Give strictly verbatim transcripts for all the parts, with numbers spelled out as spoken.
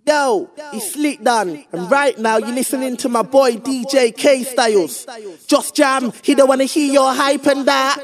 Yo, it's Slick Done, and right now you're listening to my boy D J K Styles. Just jam, he don't wanna hear your hype and that.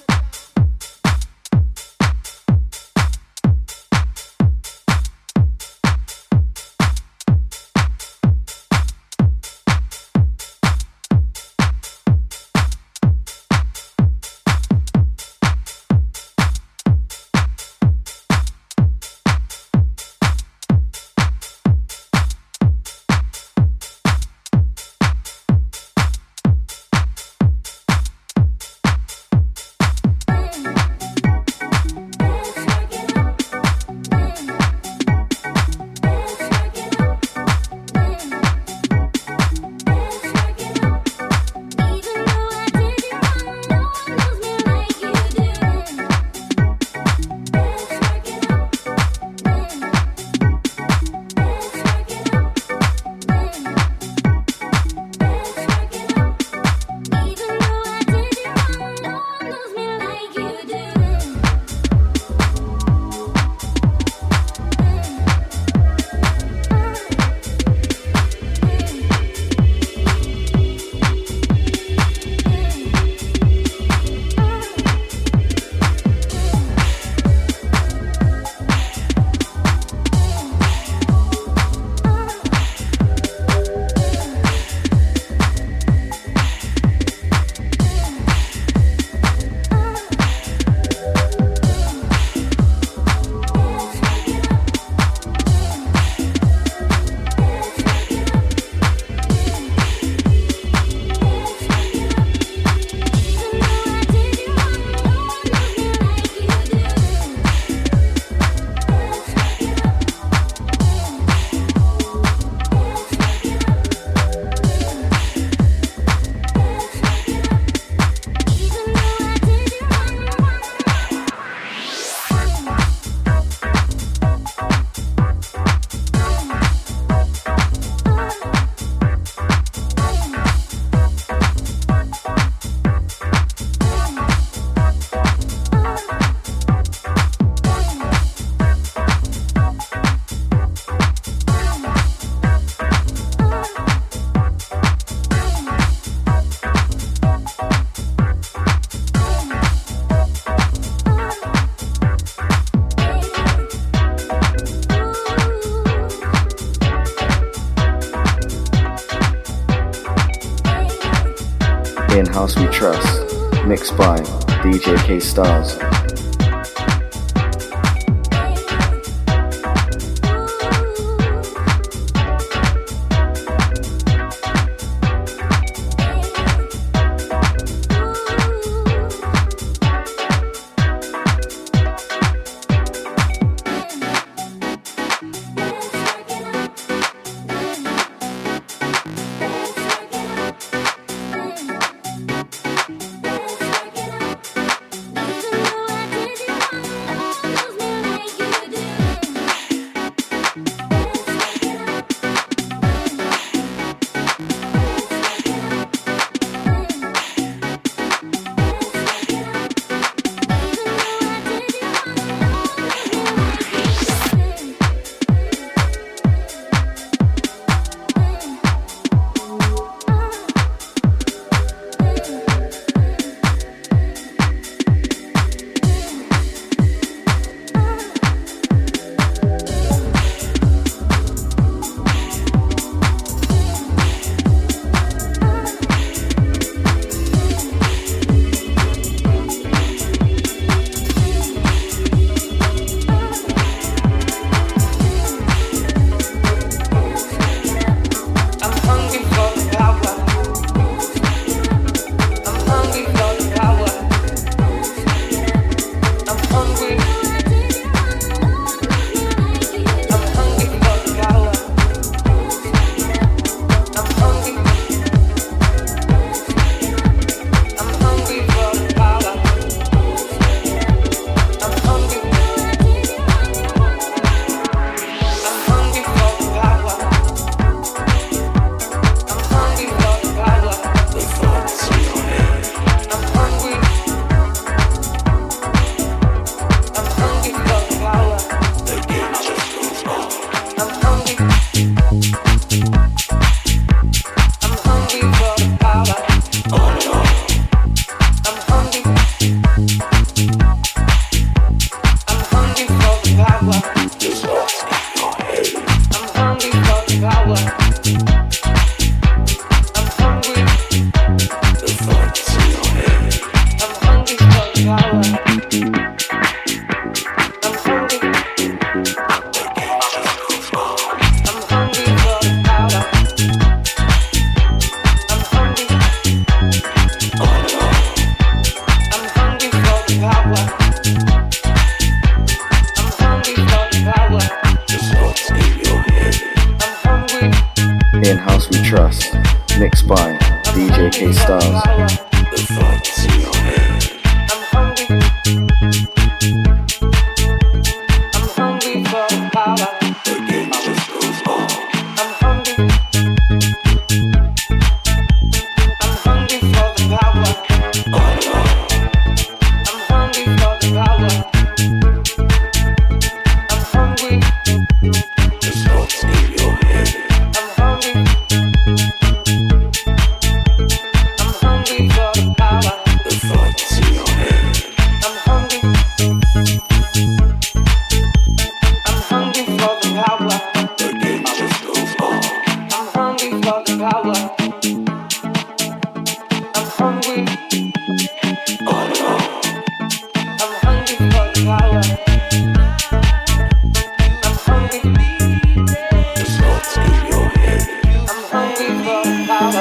In House We Trust, mixed by D J K Styles. Even though In-House We Trust, mixed by D J K Styles. The thoughts in your head. I'm hungry. I'm hungry for power. The game just goes on. I'm hungry. I'm hungry for the power. Oh no. I'm hungry for the power. I'm hungry. The thoughts in your head. I'm hungry. I'm hungry for the power. The thoughts in your head. I'm hungry. I'm hungry for the power. The game just goes on. I'm hungry for the power. I'm hungry. Oh no. I'm hungry for the power. I'm hungry. The thoughts in your head. I'm hungry for the power.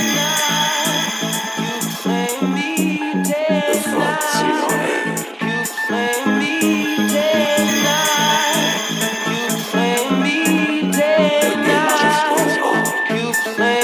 The thoughts in your head. The game just goes on.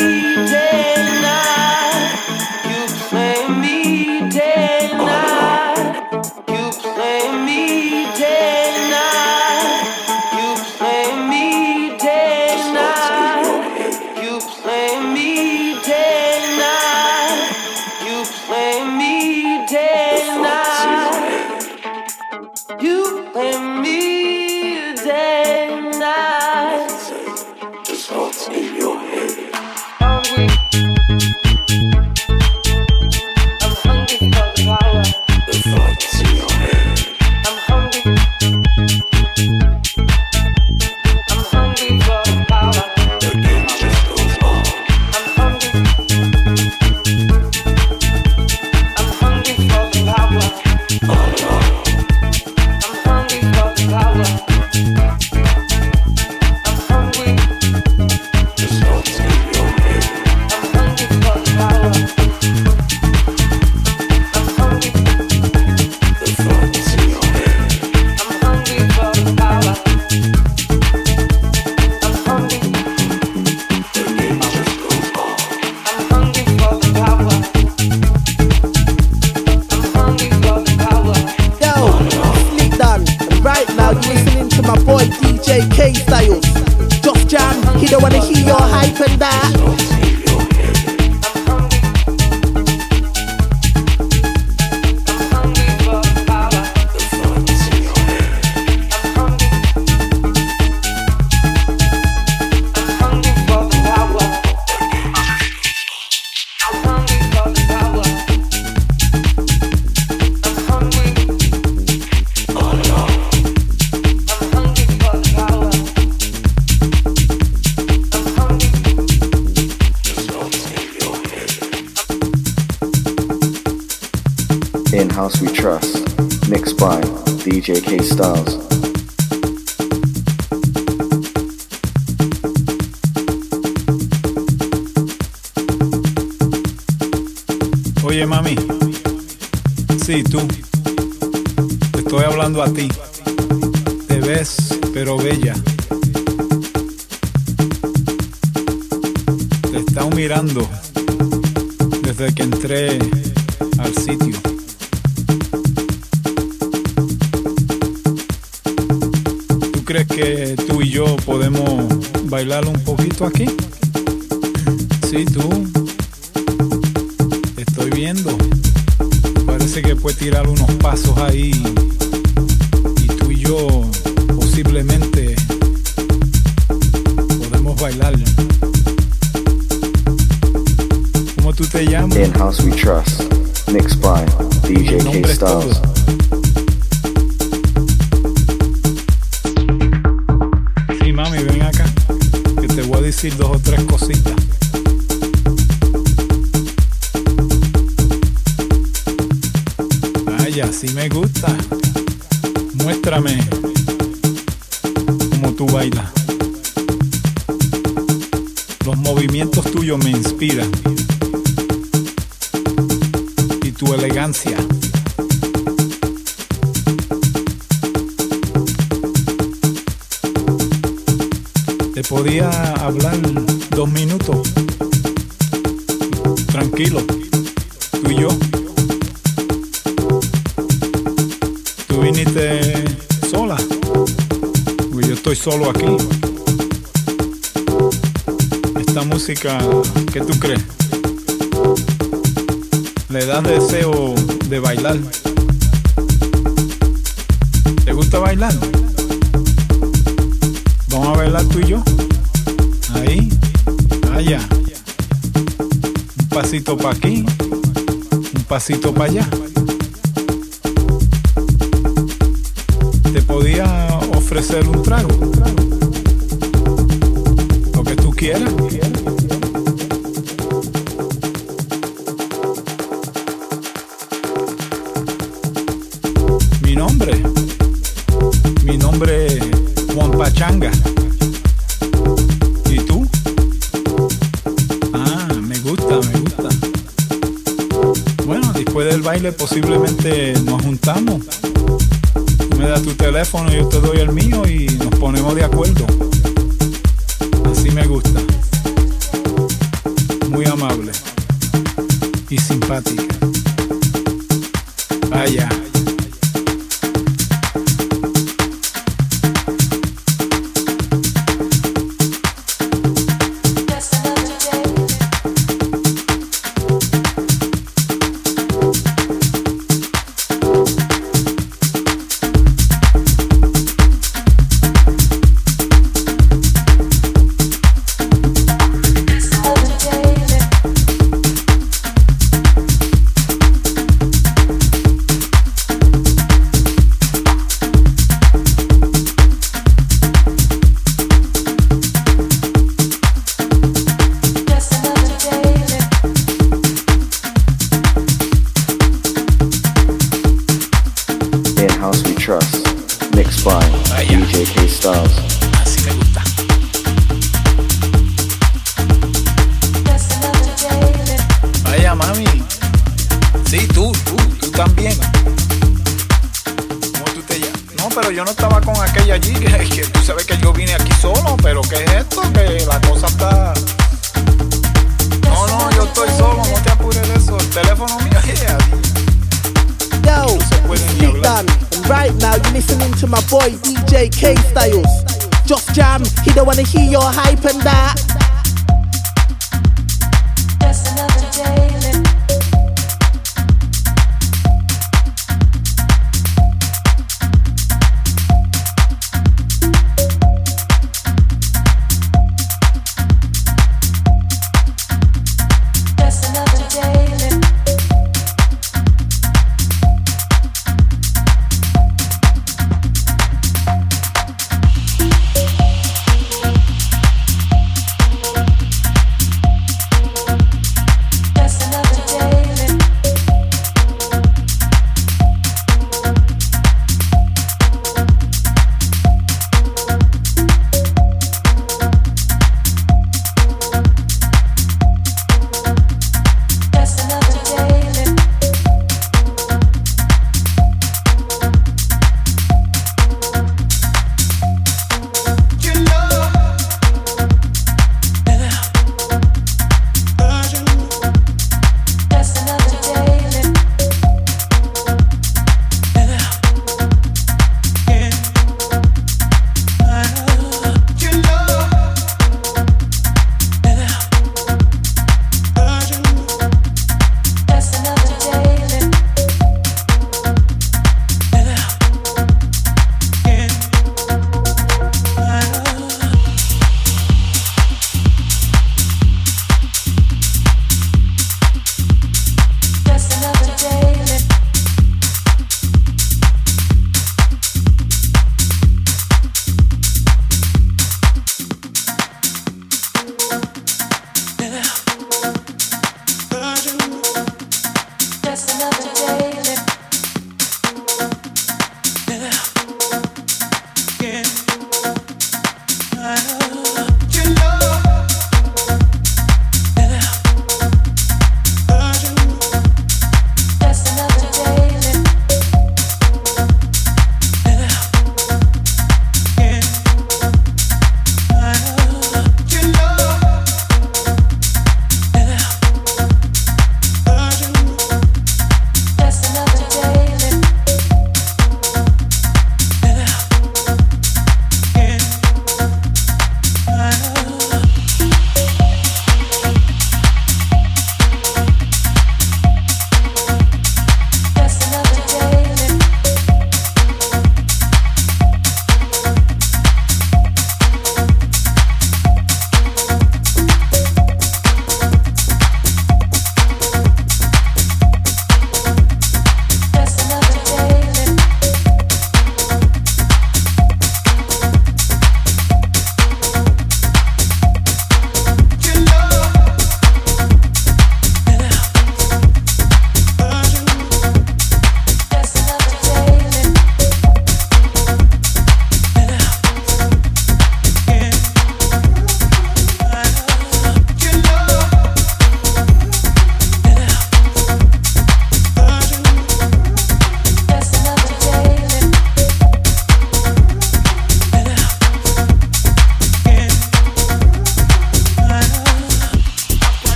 In-House We Trust, mixed by D J K Styles. Oye mami, sí tú, te estoy hablando a ti. Te ves pero bella. Te he estado mirando desde que entré al sitio. ¿Tú crees que tú y yo podemos bailar un poquito aquí? Sí, tú. Te estoy viendo. Parece que puedes tirar unos pasos ahí y tú y yo posiblemente bailar. ¿Cómo tú te llamas? In House We Trust, mixed by D J K Styles. Sí, mami, ven acá, que te voy a decir dos o tres cositas. Vaya, sí me gusta. Muéstrame cómo tú bailas. Los movimientos tuyos me inspiran. Y tu elegancia. Te podía hablar dos minutos. Tranquilo. Tú y yo. Tú viniste sola. Porque yo estoy solo aquí. Esta música, ¿qué tú crees? Le das deseo de bailar. ¿Te gusta bailar? Vamos a bailar tú y yo. Ahí, allá. Un pasito para aquí, un pasito para allá. Te podía ofrecer un trago. Lo que tú quieras. Mi nombre, mi nombre es Juan Pachanga. ¿Y tú? Ah, me gusta, me gusta. Bueno, después del baile posiblemente nos juntamos. Tú me das tu teléfono, yo te doy el mío y nos ponemos de acuerdo. Así me gusta. Muy amable y simpática. Vaya. Wanna hear your hype and that. Just another day.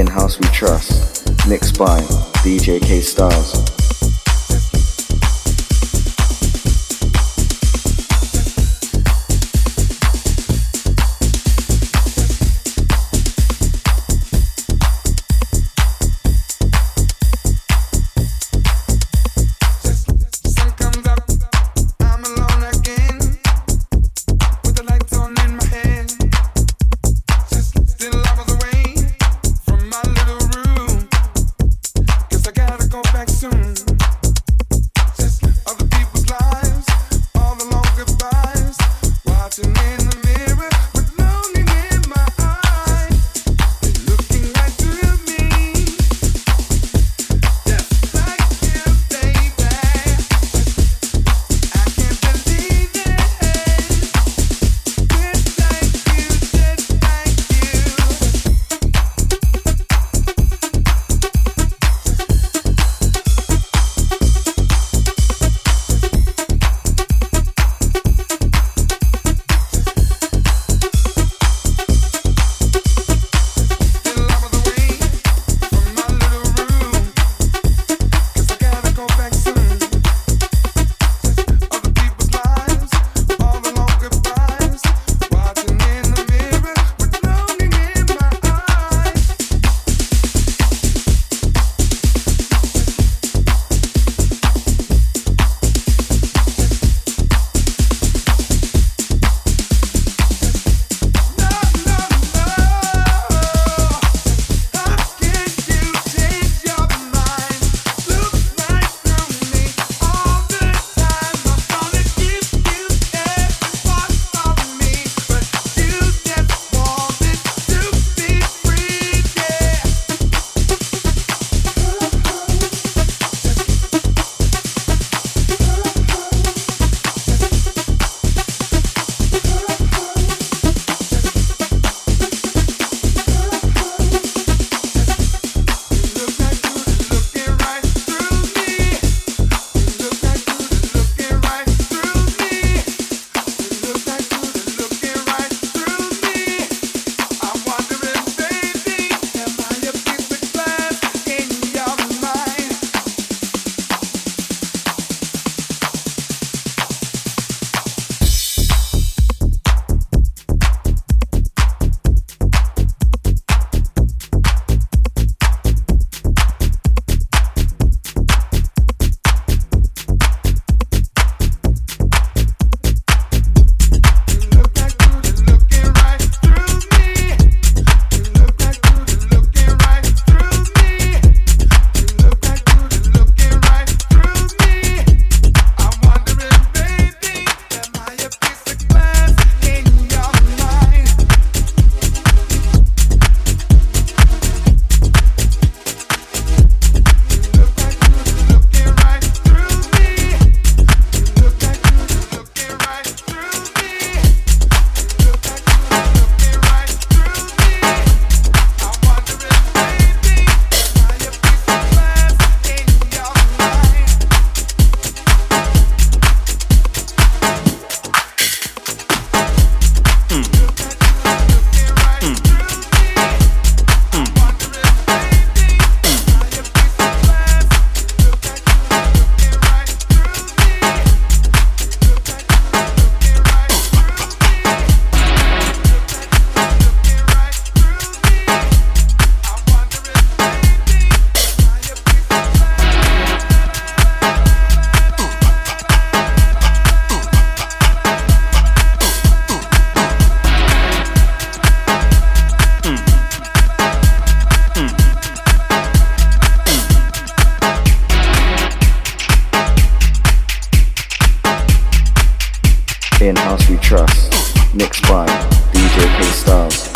In House We Trust, mixed by D J K Styles. In House We Trust, mixed by D J K Styles.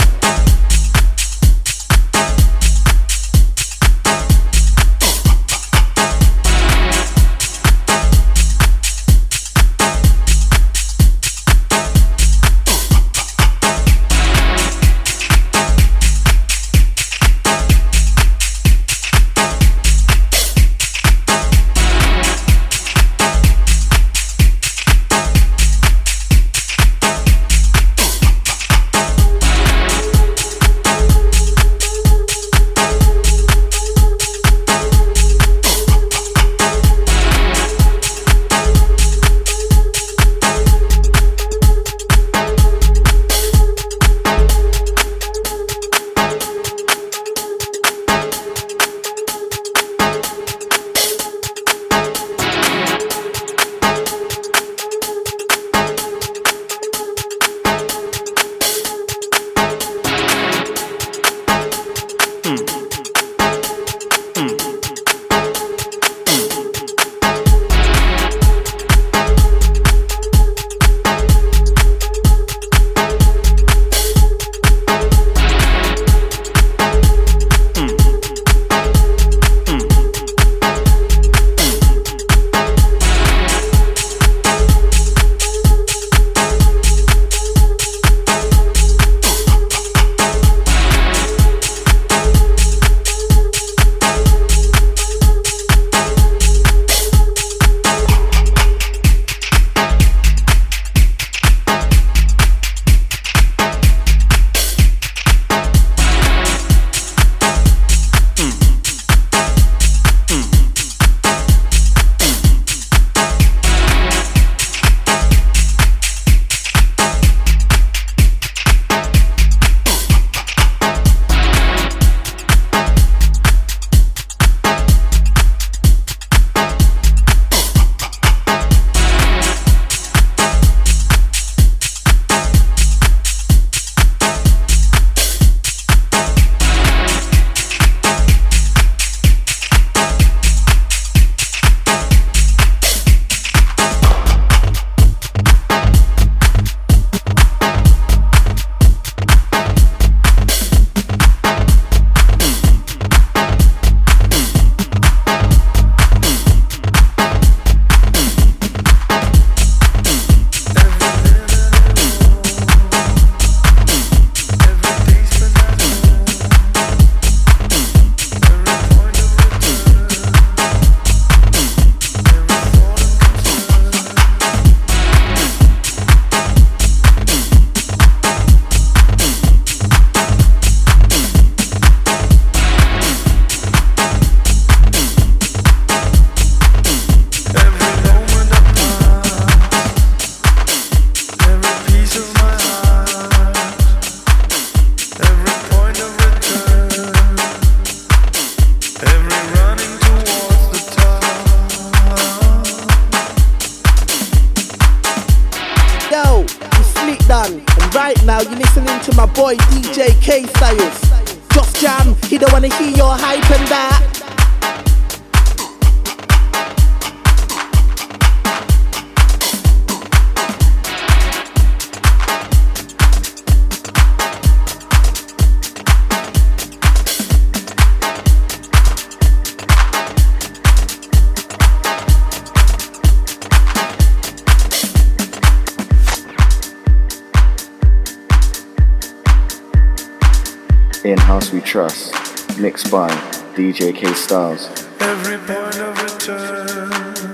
Yo, it's Slick Dan, and right now you're listening to my boy D J K Styles. Just jam, he don't wanna hear your hype and that. In House We Trust, mixed by D J K Styles. Every point of return,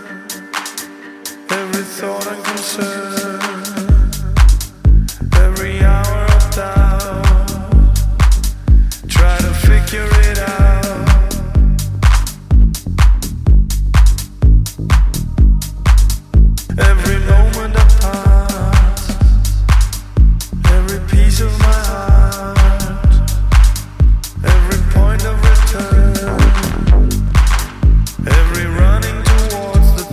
every thought and concern, every hour of doubt, try to figure it out. Every moment that passed, every piece of my heart, every point of return, every running towards the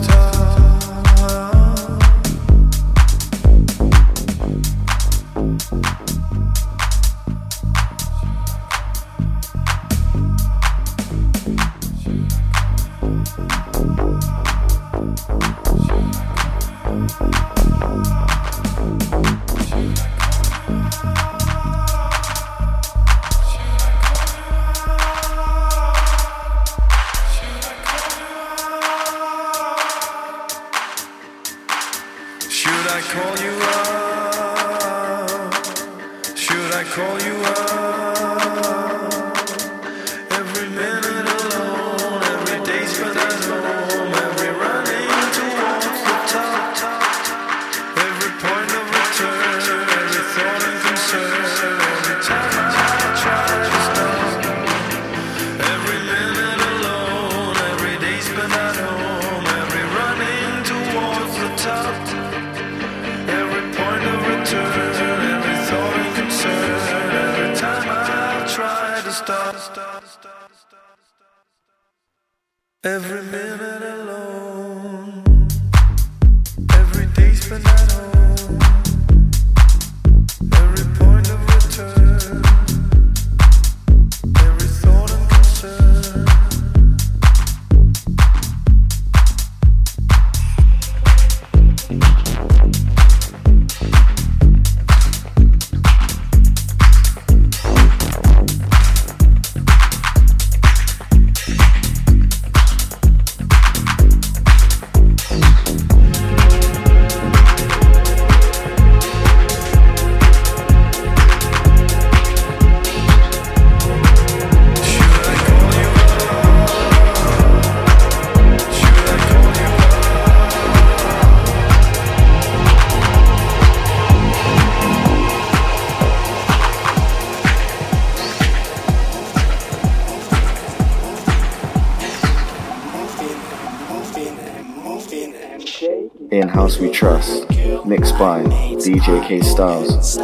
Should I call you up? Should I call you up? Every minute alone, every day spent at home, every running towards the top, every point of return, every thought and concern, every time I try to stop. Every minute alone, every day spent at home, every running towards the top. Every point of return, every thought and concern, every time I try to stop. Every minute alone, every day spent at home, every point of return, every thought and concern. In House We Trust, mixed by D J K Styles.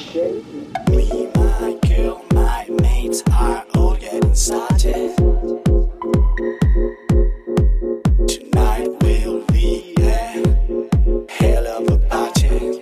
Me, my girl, my mates are all getting started. Tonight will be a hell of a party.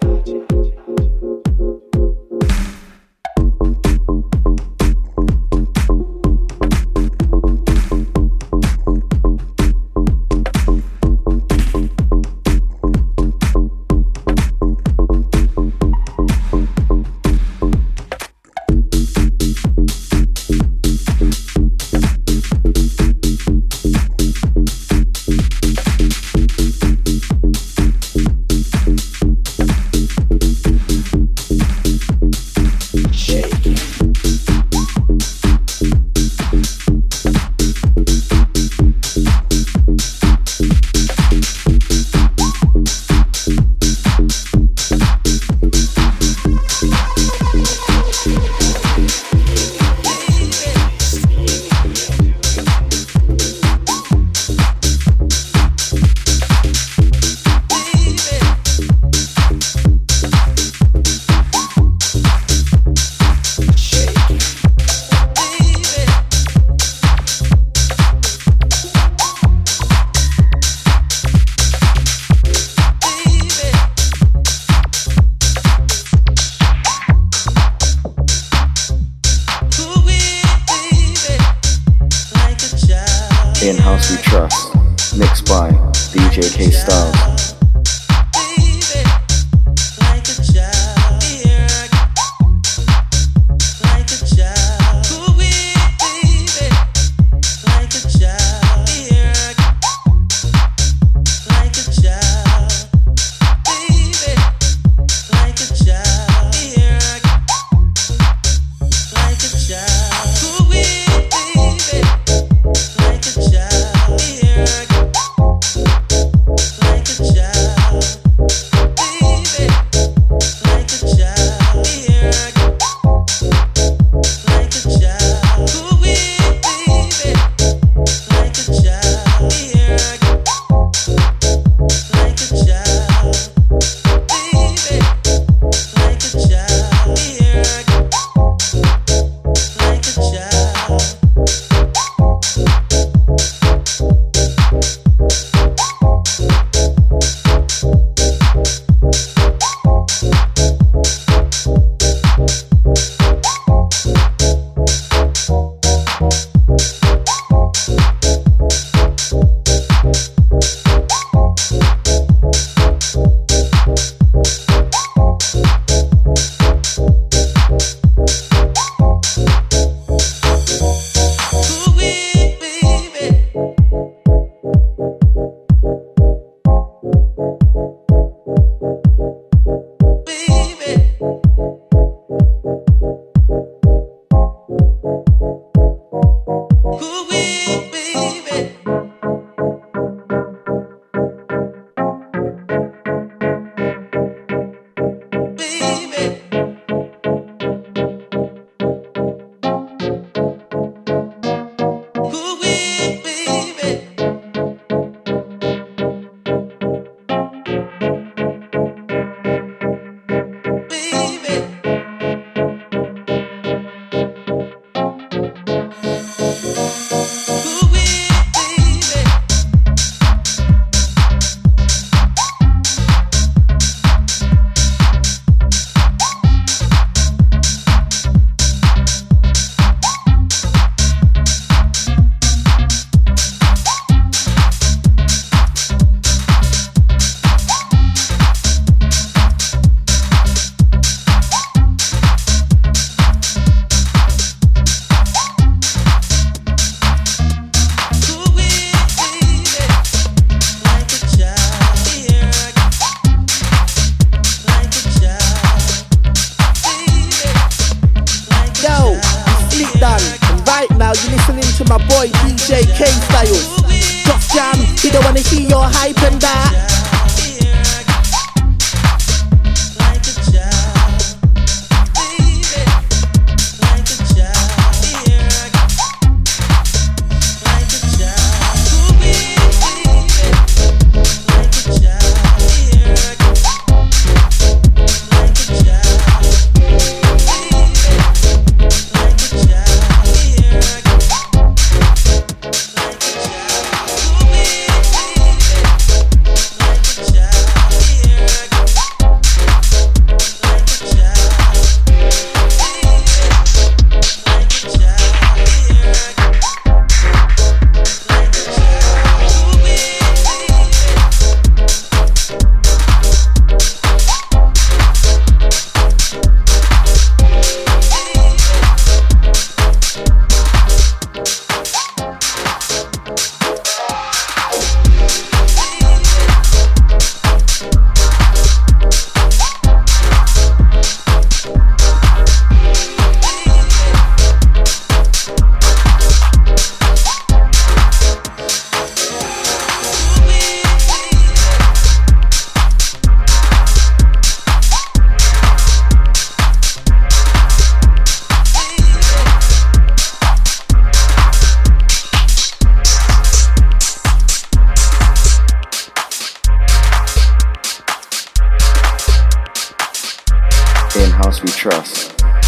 In House We Trust, mixed by D J K Styles.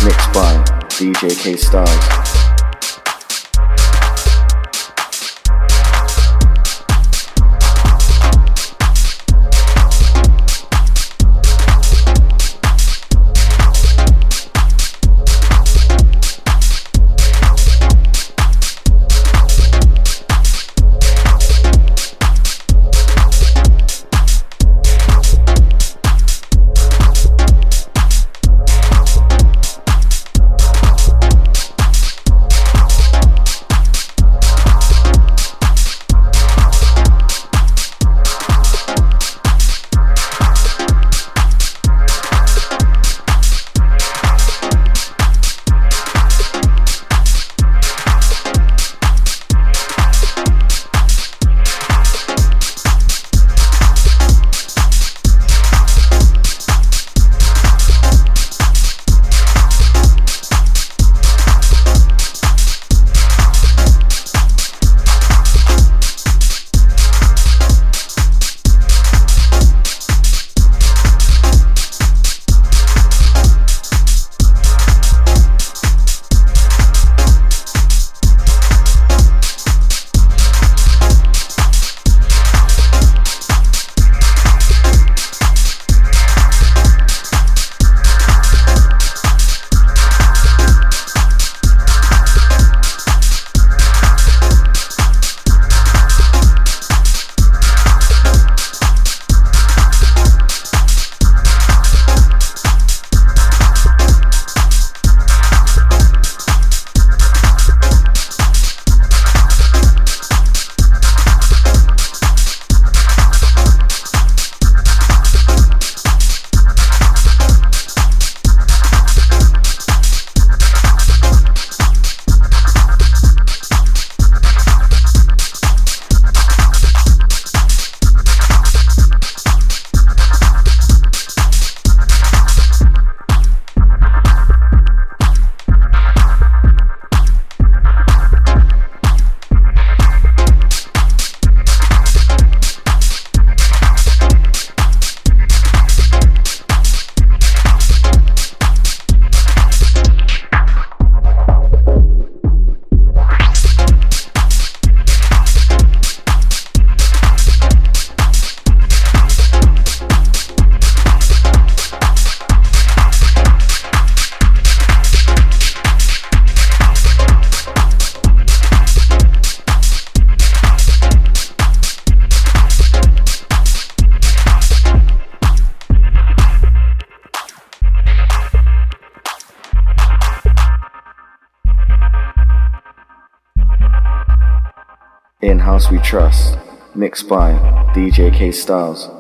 Mixed by D J K Styles. In House We Trust, mixed by D J K Styles.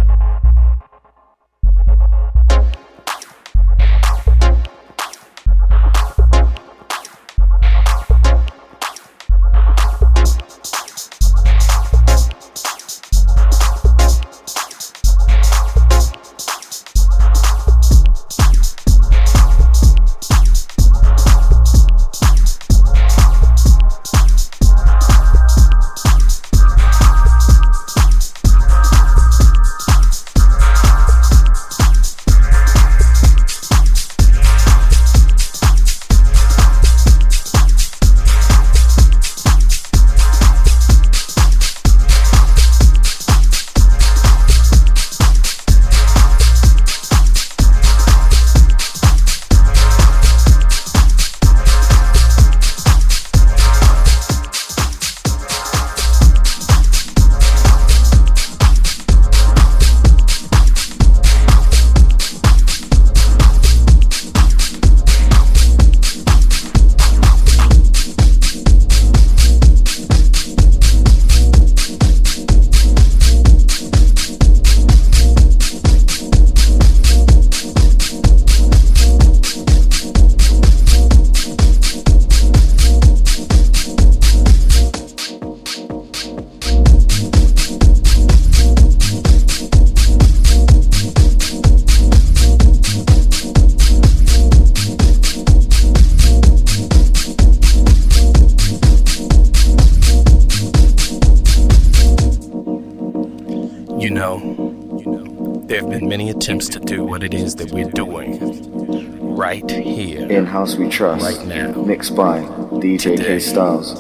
You know, there have been many attempts to do what it is that we're doing. right here, In House We Trust, right now, mixed by D J today. K Styles.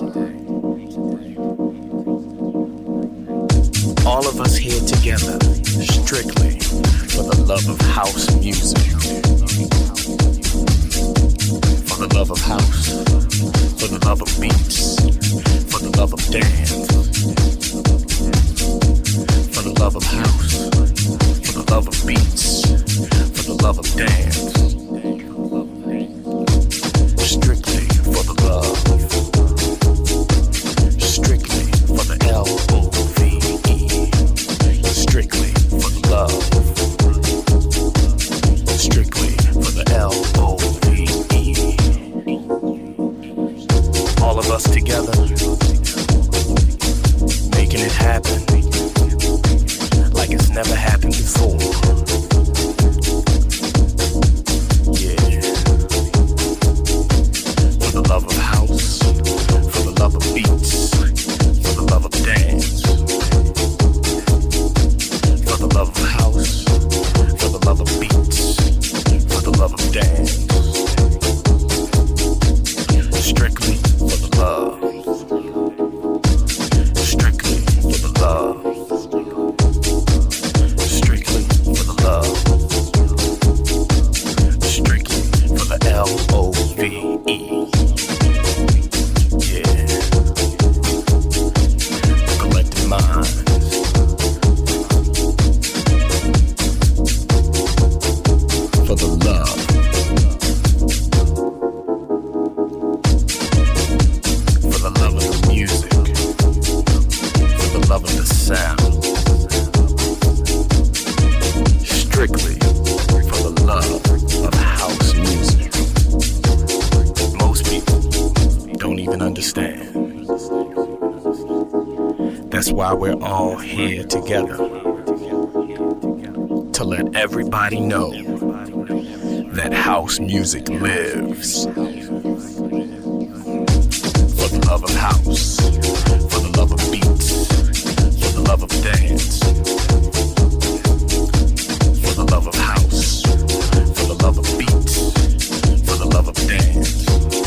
All of us here together, strictly for the love of house music. For the love of house, for the love of beats, for the love of dance. For the love of house, for the love of beats, for the love of dance. Strictly for the love. Strictly for the L O V E. Strictly for the love. Strictly for the L O V E. All of us together, making it happen like it's never happened before. Yeah. For the love of house, for the love of beats, for the love of dance. For the love of house, for the love of beats, for the love of dance. Strictly for the love. Strictly for the love. Strictly for the love. Strictly for the L O V E. Yeah. The collective mind. For the love. For the love of the music. For the love of the sound. Strictly for the love of house music. Most people don't even understand. That's why we're all here together. To let everybody know that house music lives. For the love of house, for the love of beats, for the love of dance. For the love of house, for the love of beats, for the love of dance.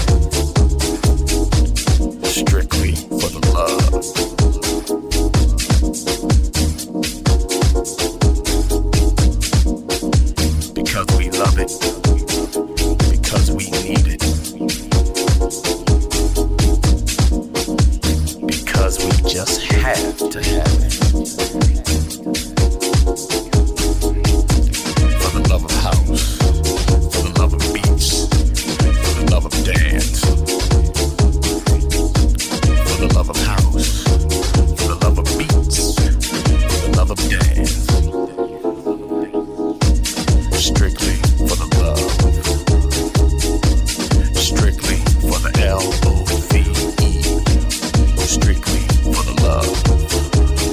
Strictly for the love. Because we love it, because we need it, because we just have to have it. For the love of house, for the love of beats, for the love of dance. For the love of house, for the love of beats, for the love of dance. Strictly for the love. Strictly for the L O V E. Strictly for the love.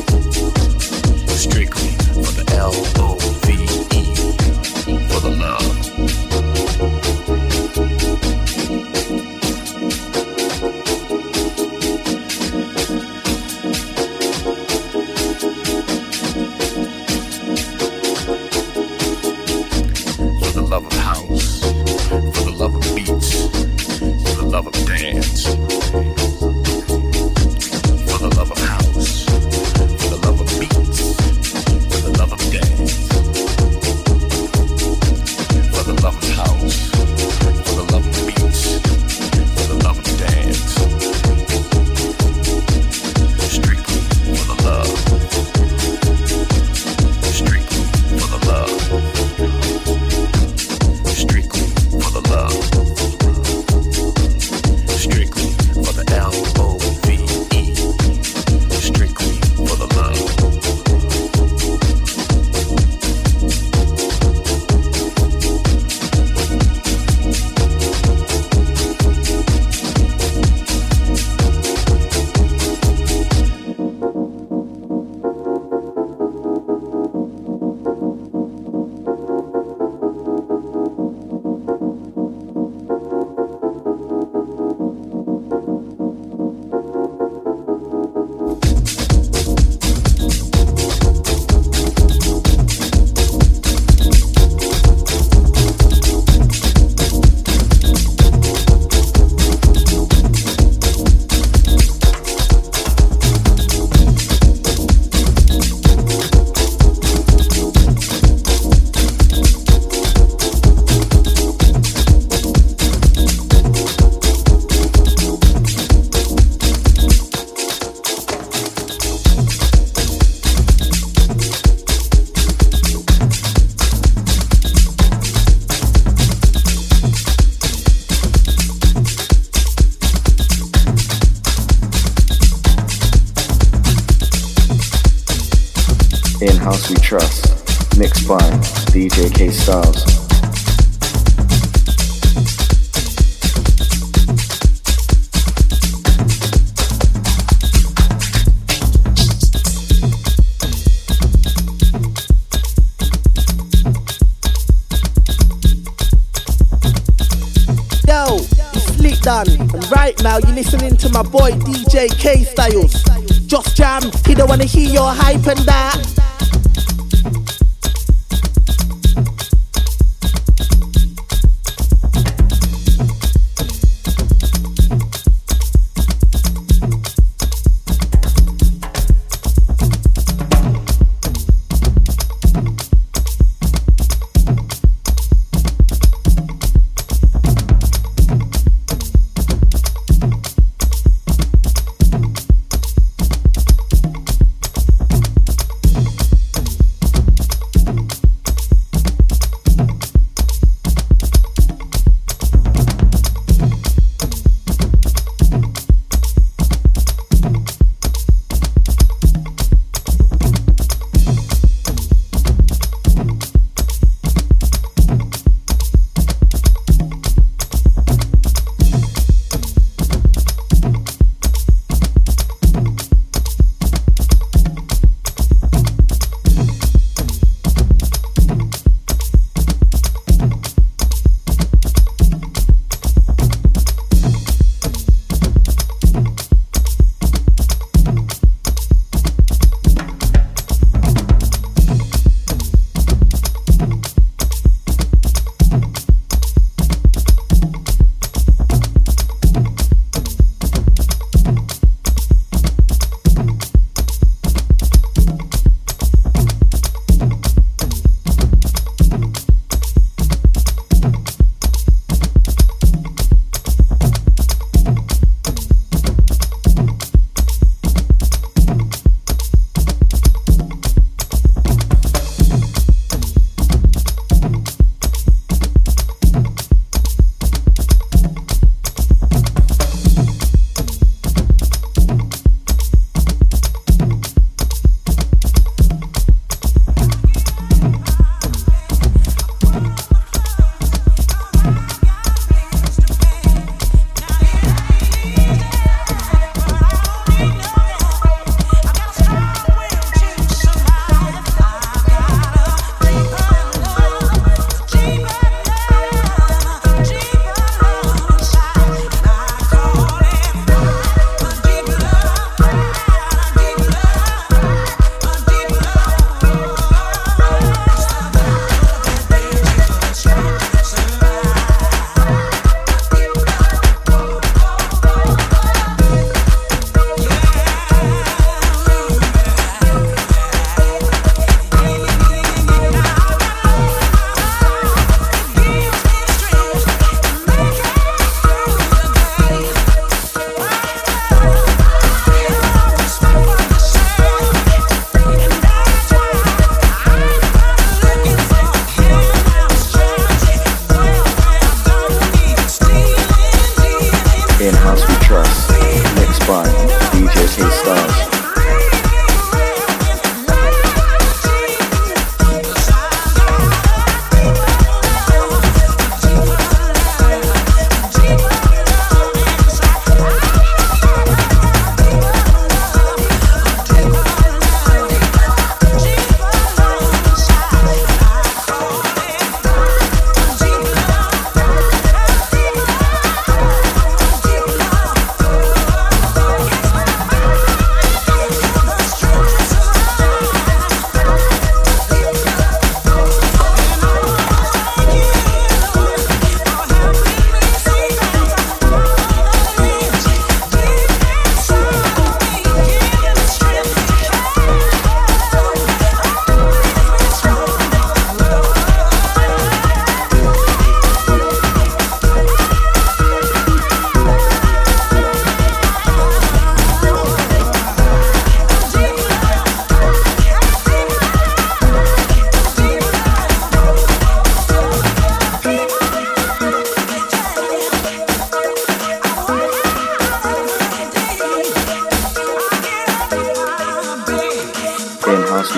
House We Trust, mixed by D J K Styles. Yo, it's Fleet done, and right now you're listening to my boy D J K Styles. Just jam, he don't wanna hear your hype and that.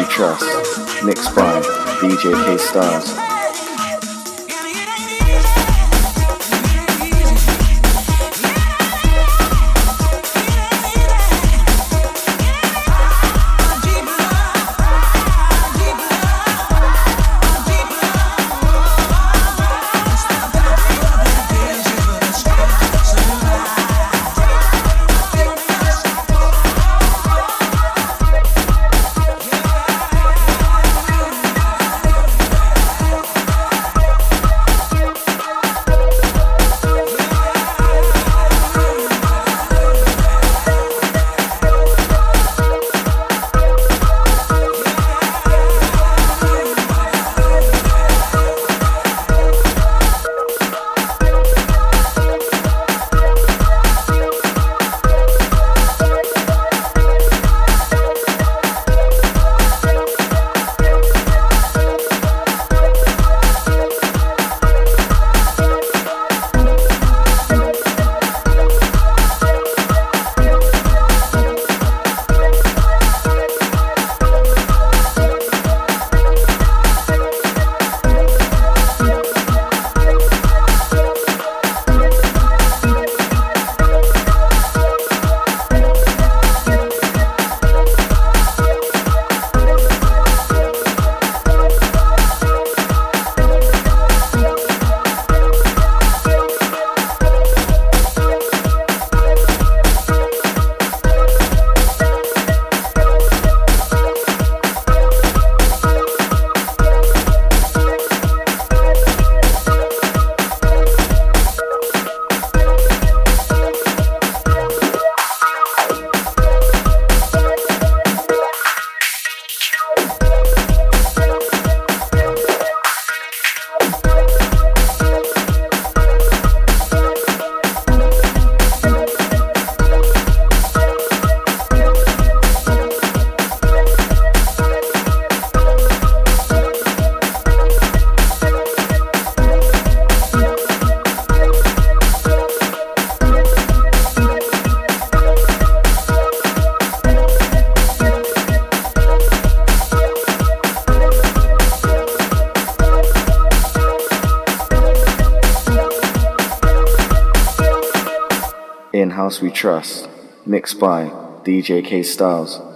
We Trust, mixed by D J K Styles. In House We Trust, mixed by D J K Styles.